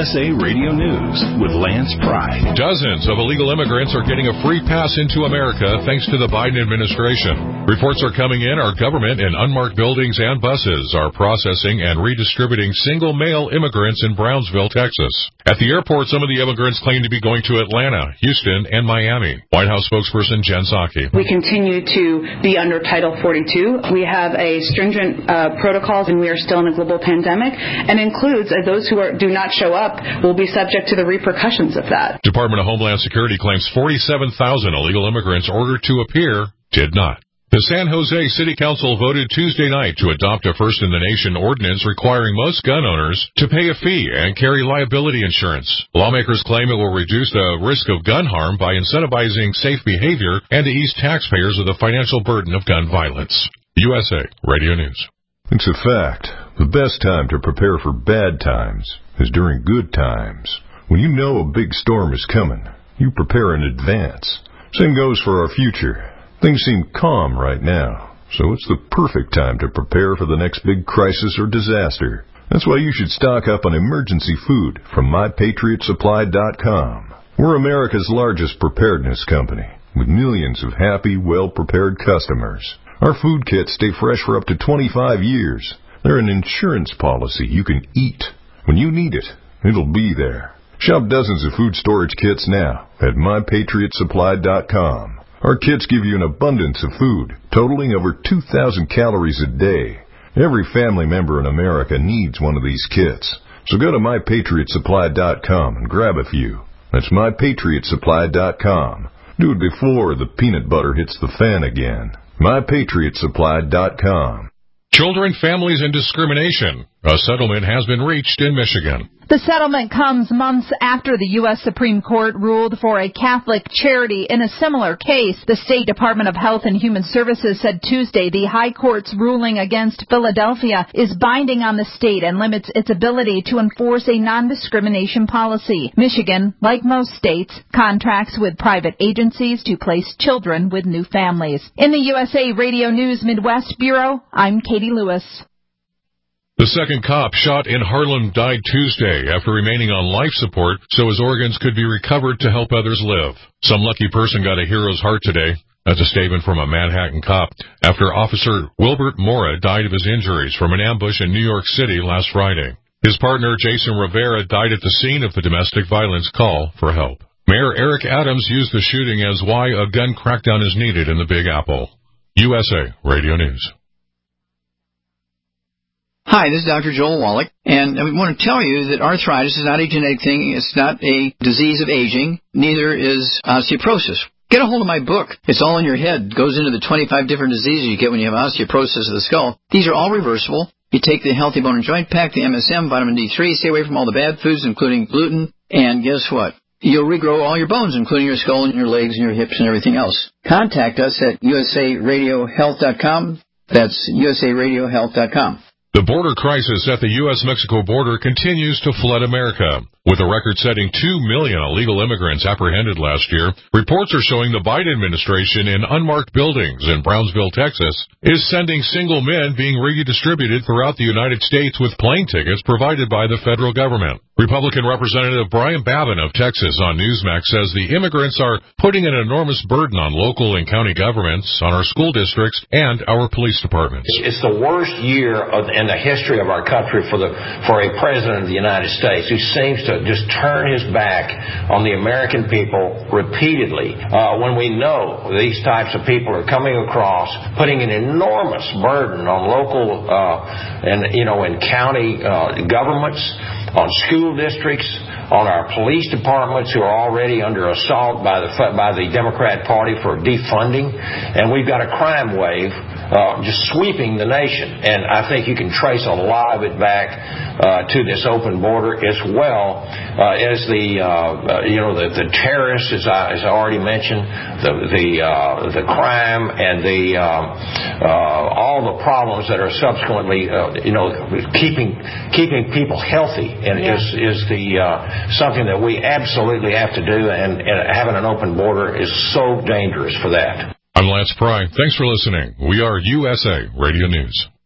USA Radio News with Lance Pry. Dozens of illegal immigrants are getting a free pass into America thanks to the Biden administration. Reports are coming in our government and unmarked buildings and buses are processing and redistributing single male immigrants in Brownsville, Texas. At the airport, some of the immigrants claim to be going to Atlanta, Houston, and Miami. White House spokesperson Jen Psaki. We continue to be under Title 42. We have a stringent protocols, and we are still in a global pandemic, and includes those who do not show up will be subject to the repercussions of that. Department of Homeland Security claims 47,000 illegal immigrants ordered to appear did not. The San Jose City Council voted Tuesday night to adopt a first-in-the-nation ordinance requiring most gun owners to pay a fee and carry liability insurance. Lawmakers claim it will reduce the risk of gun harm by incentivizing safe behavior and to ease taxpayers of the financial burden of gun violence. USA Radio News. It's a fact. The best time to prepare for bad times is during good times. When you know a big storm is coming, you prepare in advance. Same goes for our future. Things seem calm right now, so it's the perfect time to prepare for the next big crisis or disaster. That's why you should stock up on emergency food from MyPatriotSupply.com. We're America's largest preparedness company, with millions of happy, well-prepared customers. Our food kits stay fresh for up to 25 years. They're an insurance policy you can eat. When you need it, it'll be there. Shop dozens of food storage kits now at MyPatriotSupply.com. Our kits give you an abundance of food, totaling over 2,000 calories a day. Every family member in America needs one of these kits. So go to MyPatriotSupply.com and grab a few. That's MyPatriotSupply.com. Do it before the peanut butter hits the fan again. MyPatriotSupply.com. Children, families, and discrimination. A settlement has been reached in Michigan. The settlement comes months after the U.S. Supreme Court ruled for a Catholic charity in a similar case. The State Department of Health and Human Services said Tuesday the High Court's ruling against Philadelphia is binding on the state and limits its ability to enforce a non-discrimination policy. Michigan, like most states, contracts with private agencies to place children with new families. In the USA Radio News Midwest Bureau, I'm Katie Lewis. The second cop shot in Harlem died Tuesday after remaining on life support so his organs could be recovered to help others live. Some lucky person got a hero's heart today. That's a statement from a Manhattan cop after Officer Wilbert Mora died of his injuries from an ambush in New York City last Friday. His partner, Jason Rivera, died at the scene of the domestic violence call for help. Mayor Eric Adams used the shooting as why a gun crackdown is needed in the Big Apple. USA Radio News. Hi, this is Dr. Joel Wallach, and we want to tell you that arthritis is not a genetic thing. It's not a disease of aging. Neither is osteoporosis. Get a hold of my book. It's all in your head. It goes into the 25 different diseases you get when you have osteoporosis of the skull. These are all reversible. You take the Healthy Bone and Joint Pack, the MSM, vitamin D3, stay away from all the bad foods, including gluten, and guess what? You'll regrow all your bones, including your skull and your legs and your hips and everything else. Contact us at usaradiohealth.com. That's usaradiohealth.com. The border crisis at the U.S.-Mexico border continues to flood America. With a record-setting 2 million illegal immigrants apprehended last year, reports are showing the Biden administration in unmarked buildings in Brownsville, Texas, is sending single men being redistributed throughout the United States with plane tickets provided by the federal government. Republican Representative Brian Babin of Texas on Newsmax says the immigrants are putting an enormous burden on local and county governments, on our school districts, and our police departments. It's the worst year in the history of our country for a president of the United States who seems to just turn his back on the American people repeatedly. When we know these types of people are coming across, putting an enormous burden on local and county governments, on school districts, on our police departments who are already under assault by the Democrat Party for defunding, and we've got a crime wave just sweeping the nation. And I think you can trace a lot of it back to this open border, as well as the terrorists, as I already mentioned, the crime and all the problems that are subsequently keeping people healthy, and is something that we absolutely have to do, and having an open border is so dangerous for that. I'm Lance Pry. Thanks for listening. We are USA Radio News.